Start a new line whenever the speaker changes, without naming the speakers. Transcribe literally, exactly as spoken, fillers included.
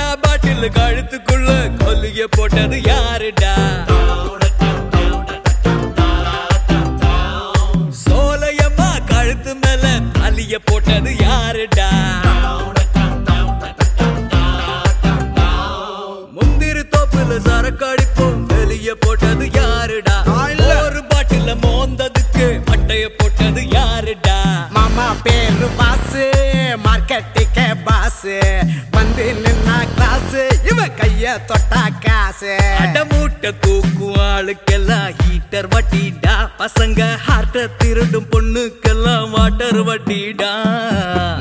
பாட்டில் கழுத்துக்குள்ள கொல்லிய போட்டது யாருடா? சோலையம்மா கழுத்து மேல அலிய போட்டது யாருடா? முந்திரி தோப்புல சரக்கடிப்போம் வெளிய போட்டது யாருடா? ஒரு பாட்டில மோந்ததுக்கு மட்டைய போட்டது யாருடா?
மாமா பேரு பாசு, மார்க்கெட்டுக்கே பாசு, வந்து நின்னா கிளாஸ், இவ கைய தொட்டா காசு.
அடமூட்டை தூக்கும் ஆளுக்கெல்லாம் ஹீட்டர் வட்டிடா, பசங்க ஹார்ட்ட திருடும் பொண்ணுக்கெல்லாம் வாட்டர் வட்டிடா.